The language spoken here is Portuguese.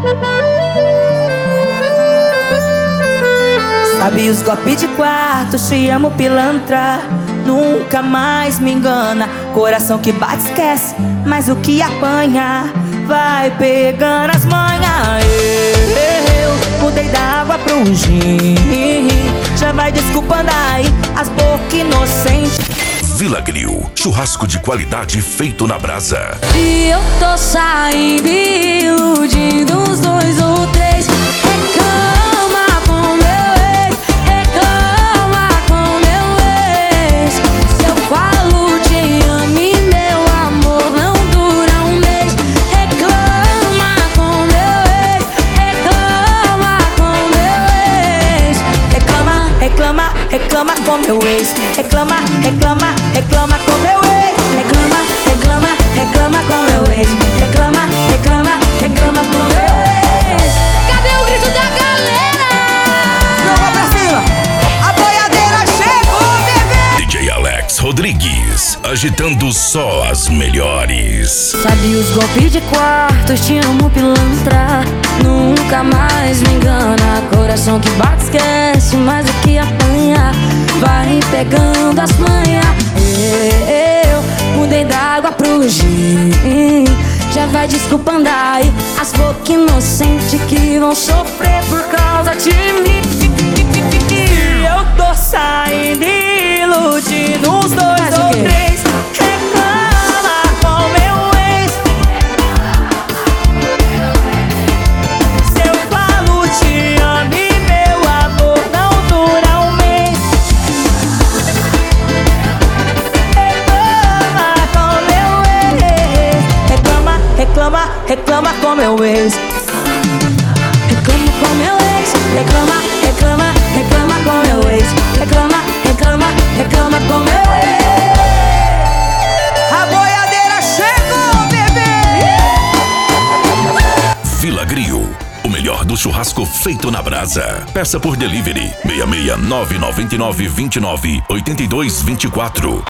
Sabe os golpes de quarto, te amo pilantra. Nunca mais me engana. Coração que bate esquece, mas o que apanha vai pegando as manhas. Eu mudei da água pro gin. Já vai desculpando aí as bocas inocentes. Vila Grill, churrasco de qualidade feito na brasa. E eu tô saindo iludindo uns 2 ou 3. Reclama com meu ex, reclama com meu ex. Se eu falo te amo e meu amor não dura um mês. Reclama com meu ex, reclama com meu ex. Reclama, reclama, reclama com meu ex. Reclama, reclama, reclama com meu ex. Reclama, reclama, reclama com meu ex. Reclama, reclama, reclama com meu ex. Cadê o grito da galera? Jogou pra cima, a boiadeira chegou, bebê. DJ Alex Rodrigues, agitando só as melhores. Sabe os golpes de quarto, te amo pilantra. Nunca mais me engana. Coração que bate esquece, mas o que apanha vai pegando as manhas. Eu mudei da água pro gin. Já vai desculpando aí as bocas inocentes que vão sofrer por causa de mim. E eu tô saindo iludindo uns 2 ou 3. Reclama com meu ex. Se eu falo te amo e meu amor não dura um mês. Reclama com meu ex. Reclama, reclama, reclama com meu ex. Reclama com meu ex, reclama, reclama, reclama com meu ex. Reclama, reclama, reclama com meu ex. A boiadeira chegou, bebê. Vila Grill, o melhor do churrasco feito na brasa. Peça por delivery 66999298224.